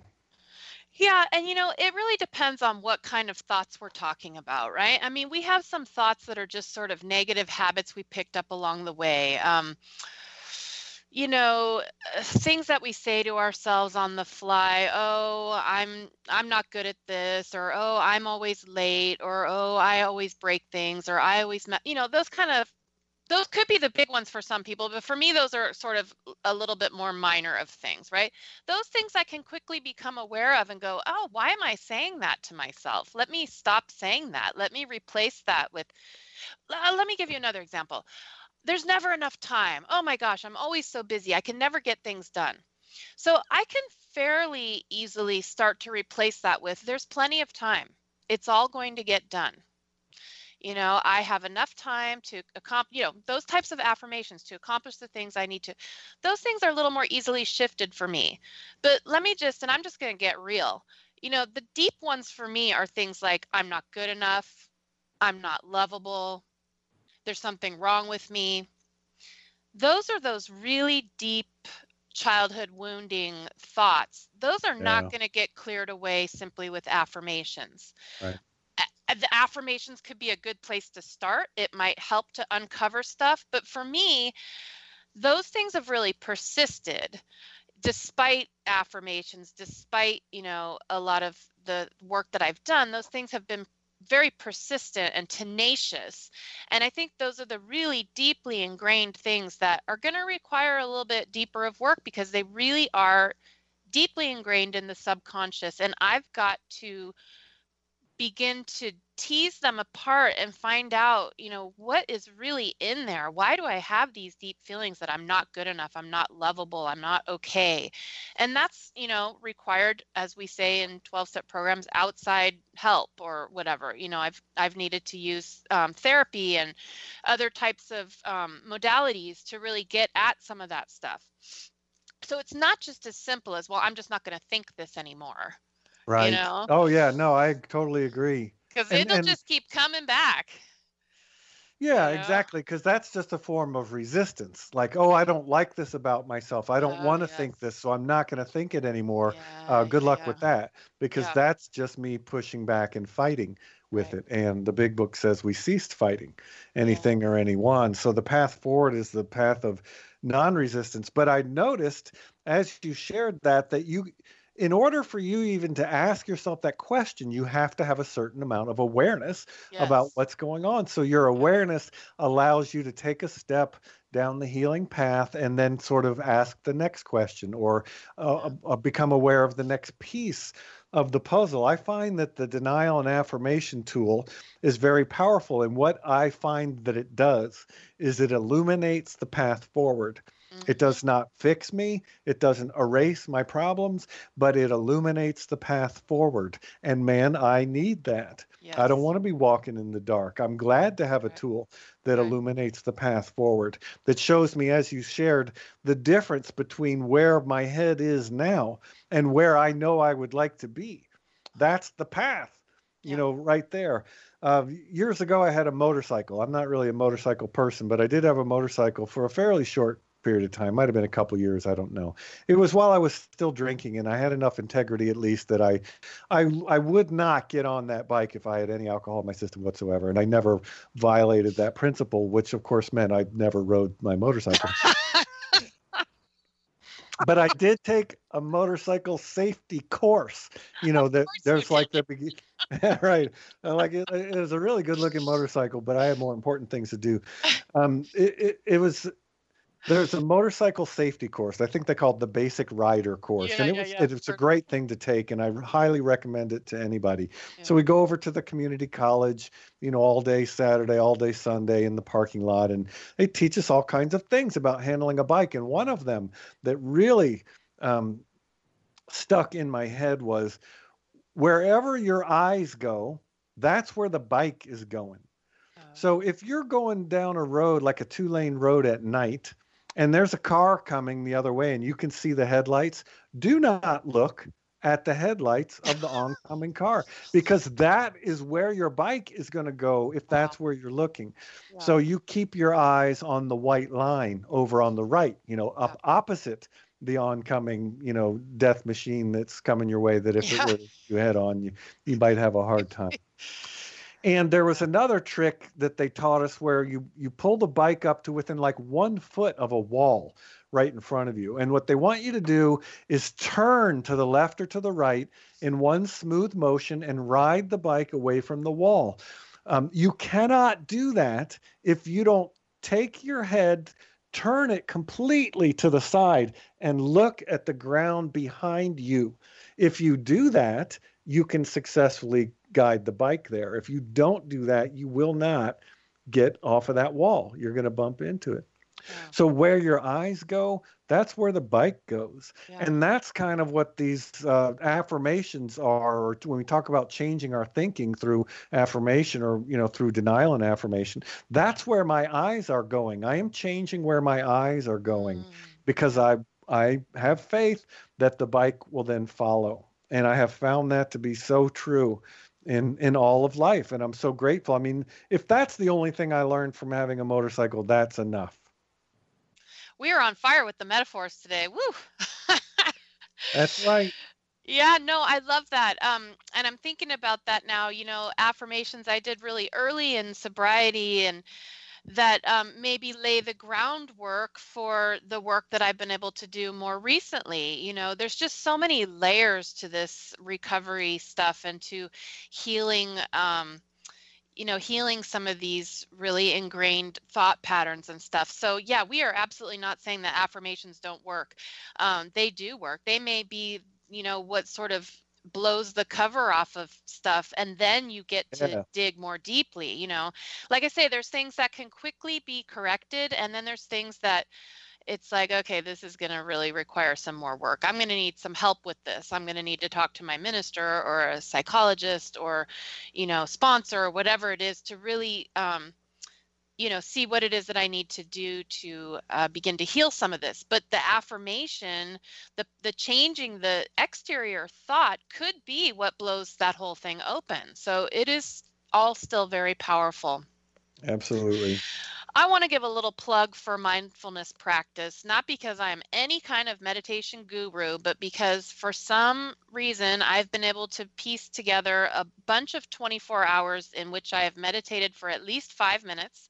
[SPEAKER 5] Yeah. And, you know, it really depends on what kind of thoughts we're talking about, right? I mean, we have some thoughts that are just sort of negative habits we picked up along the way. Um, you know, things that we say to ourselves on the fly. Oh, I'm, I'm not good at this, or, oh, I'm always late, or, oh, I always break things, or I always, you know, those kind of Those could be the big ones for some people, but for me, those are sort of a little bit more minor of things, right? Those things I can quickly become aware of and go, oh, why am I saying that to myself? Let me stop saying that. Let me replace that with, uh, let me give you another example. There's never enough time. Oh my gosh, I'm always so busy. I can never get things done. So I can fairly easily start to replace that with, there's plenty of time. It's all going to get done. You know, I have enough time to accomplish, you know, those types of affirmations to accomplish the things I need to. Those things are a little more easily shifted for me. But let me just, and I'm just going to get real. You know, the deep ones for me are things like, I'm not good enough. I'm not lovable. There's something wrong with me. Those are those really deep childhood wounding thoughts. Those are yeah. not going to get cleared away simply with affirmations. Right. The affirmations could be a good place to start. It might help to uncover stuff. But for me, those things have really persisted despite affirmations, despite, you know, a lot of the work that I've done. Those things have been very persistent and tenacious. And I think those are the really deeply ingrained things that are going to require a little bit deeper of work because they really are deeply ingrained in the subconscious. And I've got to begin to tease them apart and find out, you know, what is really in there? Why do I have these deep feelings that I'm not good enough? I'm not lovable. I'm not okay. And that's, you know, required, as we say in twelve-step programs, outside help or whatever. You know, I've I've needed to use um, therapy and other types of um, modalities to really get at some of that stuff. So it's not just as simple as, well, I'm just not going to think this anymore.
[SPEAKER 4] Right.
[SPEAKER 5] You know?
[SPEAKER 4] Oh, yeah. No, I totally agree.
[SPEAKER 5] Because it'll and, just keep coming back.
[SPEAKER 4] Yeah,
[SPEAKER 5] you know?
[SPEAKER 4] exactly. Because that's just a form of resistance. Like, oh, I don't like this about myself. I don't
[SPEAKER 5] Oh,
[SPEAKER 4] want to think
[SPEAKER 5] yes.
[SPEAKER 4] this, so I'm not going to think it anymore. Uh,
[SPEAKER 5] Yeah,
[SPEAKER 4] good
[SPEAKER 5] yeah,
[SPEAKER 4] luck
[SPEAKER 5] yeah.
[SPEAKER 4] with that. Because
[SPEAKER 5] Yeah,
[SPEAKER 4] that's just me pushing back and fighting with
[SPEAKER 5] right.
[SPEAKER 4] it. And the big book says we ceased fighting
[SPEAKER 5] Yeah.
[SPEAKER 4] anything or anyone. So the path forward is the path of non resistance. But I noticed as you shared that, that you, in order for you even to ask yourself that question, you have to have a certain amount of awareness about
[SPEAKER 5] Yes.
[SPEAKER 4] what's going on. So your
[SPEAKER 5] Yeah.
[SPEAKER 4] awareness allows you to take a step down the healing path and then sort of ask the next question or uh,
[SPEAKER 5] Yeah.
[SPEAKER 4] uh, become aware of the next piece of the puzzle. I find that the denial and affirmation tool is very powerful. And what I find that it does is it illuminates the path forward. It
[SPEAKER 5] Mm-hmm.
[SPEAKER 4] does not fix me. It doesn't erase my problems, but it illuminates the path forward. And man, I need that. I don't
[SPEAKER 5] Yes.
[SPEAKER 4] want to be walking in the dark. I'm glad to have a
[SPEAKER 5] Right.
[SPEAKER 4] tool that
[SPEAKER 5] Right.
[SPEAKER 4] illuminates the path forward, that shows me, as you shared, the difference between where my head is now and where I know I would like to be. That's the path, you
[SPEAKER 5] Yeah.
[SPEAKER 4] know, right there. Uh, years ago, I had a motorcycle. I'm not really a motorcycle person, but I did have a motorcycle for a fairly short period of time. Might have been a couple years. I don't know. It was while I was still drinking, and I had enough integrity, at least, that I, I, I would not get on that bike if I had any alcohol in my system whatsoever. And I never violated that principle, which of course meant I never rode my motorcycle. But I did take a motorcycle safety course. You know,
[SPEAKER 5] Of
[SPEAKER 4] that
[SPEAKER 5] course you
[SPEAKER 4] there's like
[SPEAKER 5] did.
[SPEAKER 4] the begi- right. I like it. It was a really good looking motorcycle, but I had more important things to do. Um, it, it, it was there's a motorcycle safety course. I think they called the Basic Rider course,
[SPEAKER 5] Yeah,
[SPEAKER 4] and it
[SPEAKER 5] yeah,
[SPEAKER 4] was
[SPEAKER 5] yeah.
[SPEAKER 4] it was a
[SPEAKER 5] For,
[SPEAKER 4] great thing to take, and I highly recommend it to anybody. So
[SPEAKER 5] yeah.
[SPEAKER 4] we go over to the community college, you know, all day Saturday, all day Sunday in the parking lot, and they teach us all kinds of things about handling a bike. And one of them that really um, stuck in my head was wherever your eyes go, that's where the bike is going.
[SPEAKER 5] Oh,
[SPEAKER 4] So if you're going down a road like a two lane road at night and there's a car coming the other way and you can see the headlights, do not look at the headlights of the oncoming car because that is where your bike is going to go if
[SPEAKER 5] wow.
[SPEAKER 4] that's where you're looking.
[SPEAKER 5] Yeah.
[SPEAKER 4] So you keep your eyes on the white line over on the right, you know,
[SPEAKER 5] Yeah.
[SPEAKER 4] up opposite the oncoming, you know, death machine that's coming your way that if it
[SPEAKER 5] Yeah.
[SPEAKER 4] were you head on, you, you might have a hard time. And there was another trick that they taught us where you you pull the bike up to within like one foot of a wall right in front of you. And what they want you to do is turn to the left or to the right in one smooth motion and ride the bike away from the wall. Um, you cannot do that if you don't take your head, turn it completely to the side, and look at the ground behind you. If you do that, you can successfully guide the bike there. If you don't do that, you will not get off of that wall. You're going to bump into it.
[SPEAKER 5] Yeah.
[SPEAKER 4] So where your eyes go, that's where the bike goes.
[SPEAKER 5] Yeah.
[SPEAKER 4] And that's kind of what these uh, affirmations are, or when we talk about changing our thinking through affirmation or, you know, through denial and affirmation, that's where my eyes are going. I am changing where my eyes are going
[SPEAKER 5] Mm.
[SPEAKER 4] because I, I have faith that the bike will then follow. And I have found that to be so true in in all of life. And I'm so grateful. I mean, if that's the only thing I learned from having a motorcycle, that's enough.
[SPEAKER 5] We are on fire with the metaphors today. Woo!
[SPEAKER 4] That's right.
[SPEAKER 5] Yeah, no, I love that. Um, and I'm thinking about that now, you know, affirmations I did really early in sobriety and that um, maybe lay the groundwork for the work that I've been able to do more recently. You know, there's just so many layers to this recovery stuff and to healing, um, you know, healing some of these really ingrained thought patterns and stuff. So yeah, we are absolutely not saying that affirmations don't work. Um, they do work. They may be, you know, what sort of blows the cover off of stuff, and then you get to
[SPEAKER 4] Yeah.
[SPEAKER 5] dig more deeply. You know, like I say, there's things that can quickly be corrected, and then there's things that it's like, okay, this is going to really require some more work. I'm going to need some help with this. I'm going to need to talk to my minister or a psychologist or, you know, sponsor or whatever it is to really, um, you know, see what it is that I need to do to uh, begin to heal some of this. But the affirmation, the the changing the exterior thought could be what blows that whole thing open. So it is all still very powerful.
[SPEAKER 4] Absolutely.
[SPEAKER 5] I want to give a little plug for mindfulness practice, not because I'm any kind of meditation guru, but because for some reason I've been able to piece together a bunch of twenty-four hours in which I have meditated for at least five minutes.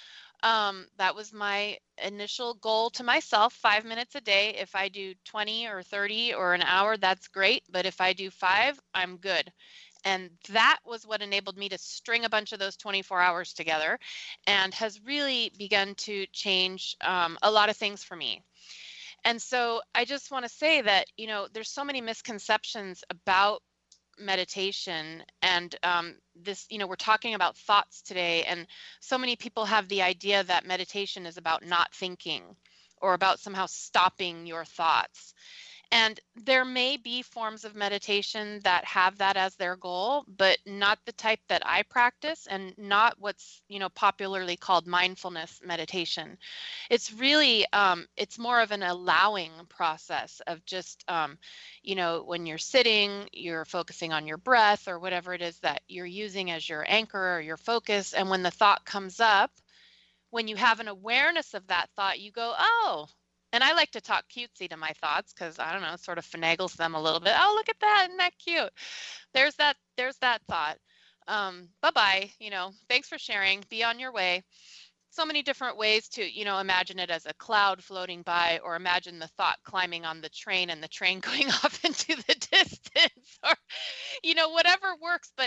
[SPEAKER 5] Um, that was my initial goal to myself, five minutes a day. If I do twenty or thirty or an hour, that's great. But if I do five, I'm good. And that was what enabled me to string a bunch of those twenty-four hours together and has really begun to change um, a lot of things for me. And so I just want to say that, you know, there's so many misconceptions about meditation and um, this, you know, we're talking about thoughts today, and so many people have the idea that meditation is about not thinking or about somehow stopping your thoughts. And there may be forms of meditation that have that as their goal, but not the type that I practice, and not what's, you know, popularly called mindfulness meditation. It's really, um, it's more of an allowing process of just, um, you know, when you're sitting, you're focusing on your breath or whatever it is that you're using as your anchor or your focus. And when the thought comes up, when you have an awareness of that thought, you go, oh. And I like to talk cutesy to my thoughts because, I don't know, sort of finagles them a little bit. Oh, look at that. Isn't that cute? There's that, there's that thought. Um, bye-bye. You know, thanks for sharing. Be on your way. So many different ways to, you know, imagine it as a cloud floating by, or imagine the thought climbing on the train and the train going off into the distance, or, you know, whatever works. But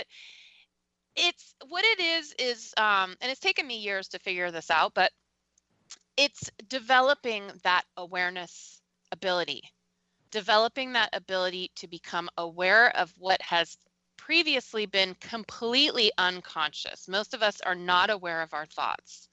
[SPEAKER 5] it's what it is, is, um, and it's taken me years to figure this out, but it's developing that awareness ability, developing that ability to become aware of what has previously been completely unconscious. Most of us are not aware of our thoughts.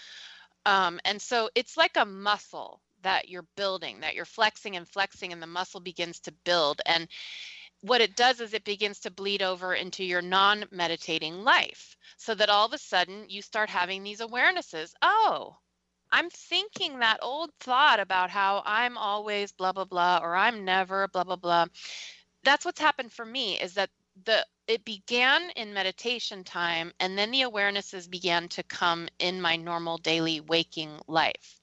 [SPEAKER 5] Um, and so it's like a muscle that you're building, that you're flexing and flexing, and the muscle begins to build. And what it does is it begins to bleed over into your non-meditating life, so that all of a sudden you start having these awarenesses. Oh, I'm thinking that old thought about how I'm always blah, blah, blah, or I'm never blah, blah, blah. That's what's happened for me, is that the it began in meditation time, and then the awarenesses began to come in my normal daily waking life.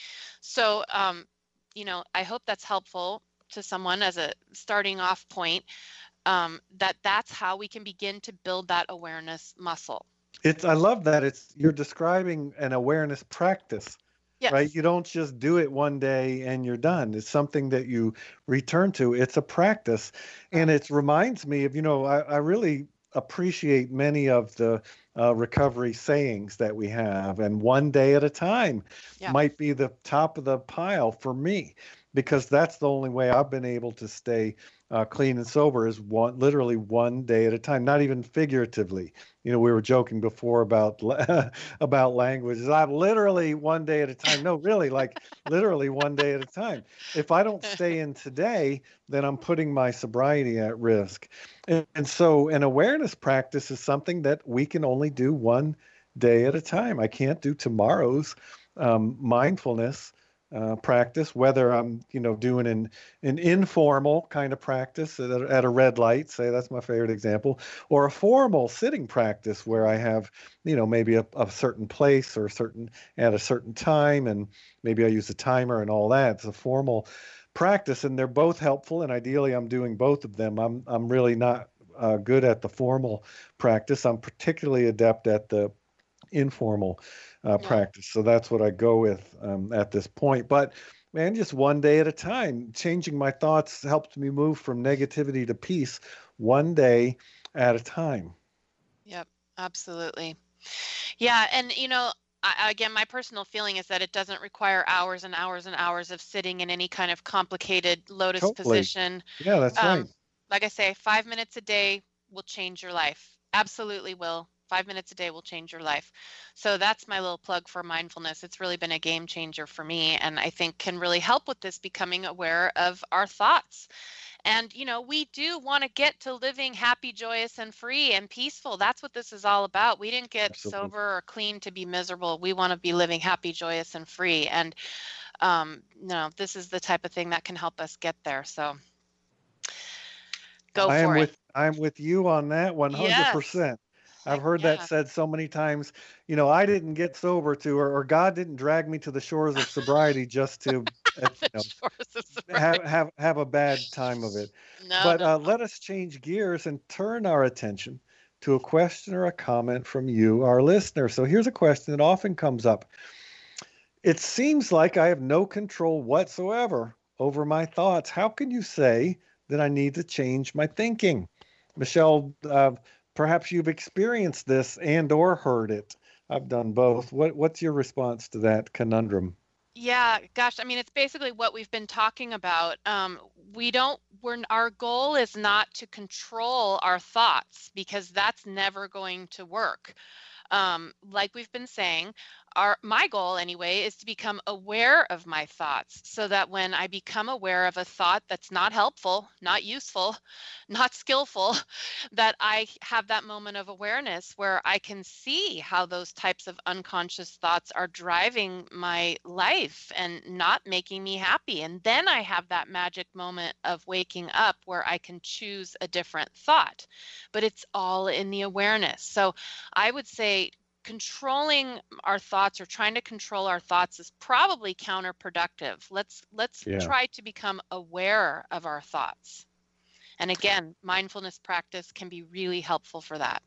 [SPEAKER 5] So, um, you know, I hope that's helpful to someone as a starting off point, um, that that's how we can begin to build that awareness muscle.
[SPEAKER 4] It's, I love that. It's, you're describing an awareness practice,
[SPEAKER 5] Yes.
[SPEAKER 4] right? You don't just do it one day and you're done. It's something that you return to. It's a practice. And it reminds me of, you know, I, I really appreciate many of the uh, recovery sayings that we have. And one day at a time
[SPEAKER 5] Yeah.
[SPEAKER 4] might be the top of the pile for me, because that's the only way I've been able to stay uh, clean and sober, is one, literally one day at a time, not even figuratively. You know, we were joking before about about languages. I'm literally one day at a time. No, really, like literally one day at a time. If I don't stay in today, then I'm putting my sobriety at risk. And, and so an awareness practice is something that we can only do one day at a time. I can't do tomorrow's um, mindfulness Uh, practice, whether I'm, you know, doing an an informal kind of practice at a, at a red light, say, that's my favorite example, or a formal sitting practice where I have, you know, maybe a, a certain place or a certain at a certain time, and maybe I use a timer and all that. It's a formal practice, and they're both helpful. And ideally, I'm doing both of them. I'm I'm really not uh, good at the formal practice. I'm particularly adept at the informal uh,
[SPEAKER 5] Yeah.
[SPEAKER 4] practice. So that's what I go with um, at this point. But man, just one day at a time, changing my thoughts helped me move from negativity to peace one day at a time.
[SPEAKER 5] Yep, absolutely. Yeah, and you know, I, again, my personal feeling is that it doesn't require hours and hours and hours of sitting in any kind of complicated lotus
[SPEAKER 4] Totally.
[SPEAKER 5] position.
[SPEAKER 4] Yeah, that's
[SPEAKER 5] Um,
[SPEAKER 4] right.
[SPEAKER 5] like I say, five minutes a day will change your life. Absolutely will. Five minutes a day will change your life. So that's my little plug for mindfulness. It's really been a game changer for me, and I think can really help with this becoming aware of our thoughts. And, you know, we do want to get to living happy, joyous, and free and peaceful. That's what this is all about. We didn't get
[SPEAKER 4] Absolutely.
[SPEAKER 5] sober or clean to be miserable. We want to be living happy, joyous, and free. And, um, no, this is the type of thing that can help us get there. So go
[SPEAKER 4] I am
[SPEAKER 5] for it.
[SPEAKER 4] with I'm with you on that
[SPEAKER 5] Yes.
[SPEAKER 4] one hundred percent. I've
[SPEAKER 5] Heck
[SPEAKER 4] heard
[SPEAKER 5] yeah.
[SPEAKER 4] that said so many times. You know, I didn't get sober to, or, or God didn't drag me to the shores of sobriety just to, uh, you
[SPEAKER 5] The
[SPEAKER 4] know,
[SPEAKER 5] shores of
[SPEAKER 4] have
[SPEAKER 5] sobriety.
[SPEAKER 4] have have a bad time of it.
[SPEAKER 5] No,
[SPEAKER 4] But
[SPEAKER 5] no,
[SPEAKER 4] uh,
[SPEAKER 5] no.
[SPEAKER 4] let us change gears and turn our attention to a question or a comment from you, our listener. So here's a question that often comes up. It seems like I have no control whatsoever over my thoughts. How can you say that I need to change my thinking? Michelle, uh, perhaps you've experienced this and or heard it. I've done both. What what's your response to that conundrum?
[SPEAKER 5] Yeah, gosh, I mean, it's basically what we've been talking about. Um, we don't, we're, our goal is not to control our thoughts because that's never going to work. Um, like we've been saying, our my goal anyway is to become aware of my thoughts so that when I become aware of a thought that's not helpful, not useful, not skillful, that I have that moment of awareness where I can see how those types of unconscious thoughts are driving my life and not making me happy. And then I have that magic moment of waking up where I can choose a different thought. But it's all in the awareness. So I would say controlling our thoughts or trying to control our thoughts is probably counterproductive. Let's let's
[SPEAKER 4] Yeah.
[SPEAKER 5] try to become aware of our thoughts. And again, mindfulness practice can be really helpful for that.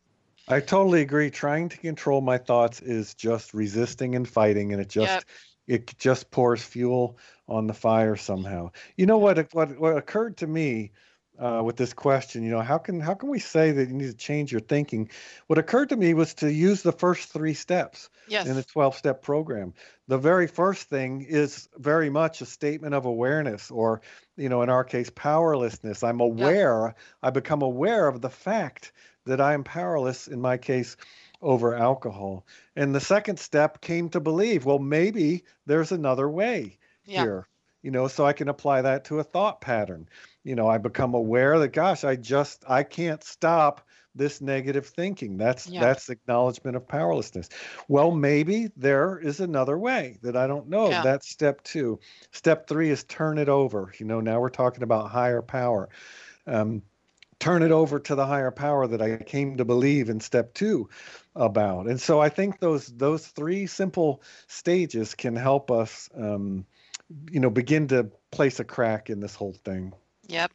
[SPEAKER 4] I totally agree. Trying to control my thoughts is just resisting and fighting, and it
[SPEAKER 5] Yep.
[SPEAKER 4] just it just pours fuel on the fire somehow. You know what what what occurred to me uh, with this question? You know, how can how can we say that you need to change your thinking? What occurred to me was to use the first three steps in the
[SPEAKER 5] Yes.
[SPEAKER 4] twelve-step program. The very first thing is very much a statement of awareness, or you know, in our case, powerlessness. I'm
[SPEAKER 5] Yep.
[SPEAKER 4] aware. I become aware of the fact that I am powerless, in my case, over alcohol. And the second step came to believe, well, maybe there's another way
[SPEAKER 5] Yeah.
[SPEAKER 4] here, you know, so I can apply that to a thought pattern. You know, I become aware that, gosh, I just, I can't stop this negative thinking. That's,
[SPEAKER 5] Yeah.
[SPEAKER 4] that's acknowledgement of powerlessness. Well, maybe there is another way that I don't know.
[SPEAKER 5] Yeah.
[SPEAKER 4] That's step two. Step three is turn it over. You know, now we're talking about higher power. Um, turn it over to the higher power that I came to believe in step two about. And so I think those those three simple stages can help us, um, you know, begin to place a crack in this whole thing.
[SPEAKER 5] Yep.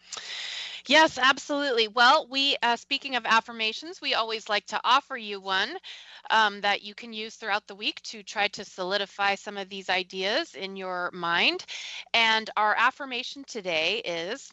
[SPEAKER 5] Yes, absolutely. Well, we, uh, speaking of affirmations, we always like to offer you one um, that you can use throughout the week to try to solidify some of these ideas in your mind. And our affirmation today is,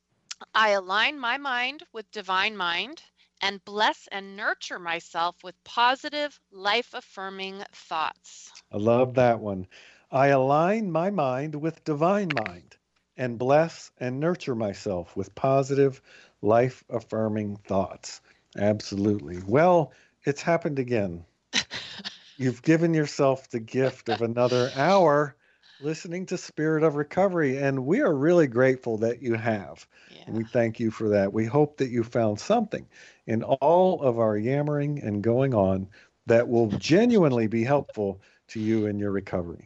[SPEAKER 5] I align my mind with divine mind and bless and nurture myself with positive, life-affirming thoughts.
[SPEAKER 4] I love that one. I align my mind with divine mind and bless and nurture myself with positive, life affirming thoughts. Absolutely. Well, it's happened again. You've given yourself the gift of another hour listening to Spirit of Recovery, and we are really grateful that you have.
[SPEAKER 5] Yeah.
[SPEAKER 4] And we thank you for that. We hope that you found something in all of our yammering and going on that will genuinely be helpful to you in your recovery.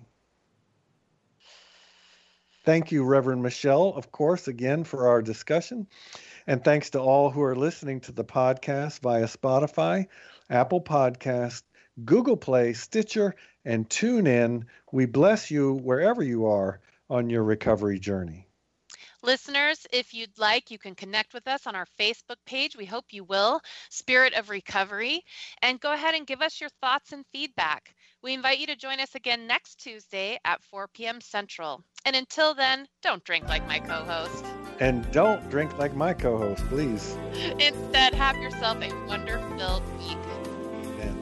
[SPEAKER 4] Thank you, Reverend Michelle, of course, again for our discussion. And thanks to all who are listening to the podcast via Spotify, Apple Podcast, Google Play, Stitcher, and TuneIn. We bless you wherever you are on your recovery journey.
[SPEAKER 5] Listeners, if you'd like, you can connect with us on our Facebook page. We hope you will, Spirit of Recovery, and go ahead and give us your thoughts and feedback. We invite you to join us again next Tuesday at four p.m. Central. And until then, don't drink like my co-host.
[SPEAKER 4] And don't drink like my co-host, please.
[SPEAKER 5] Instead, have yourself a wonder-filled week.
[SPEAKER 4] Amen.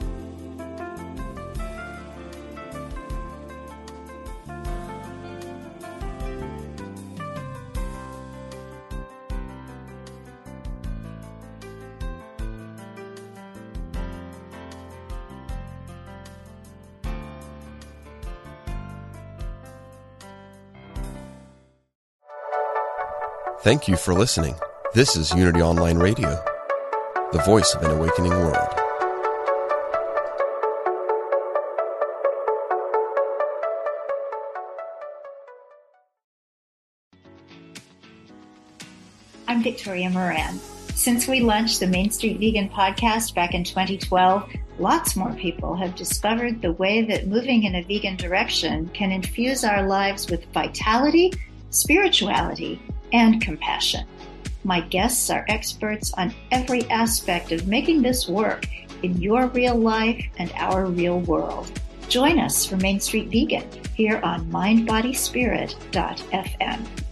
[SPEAKER 7] Thank you for listening. This is Unity Online Radio, the voice of an awakening world.
[SPEAKER 8] I'm Victoria Moran. Since we launched the Main Street Vegan podcast back in twenty twelve, lots more people have discovered the way that moving in a vegan direction can infuse our lives with vitality, spirituality, and compassion. My guests are experts on every aspect of making this work in your real life and our real world. Join us for Main Street Vegan here on mind body spirit dot f m.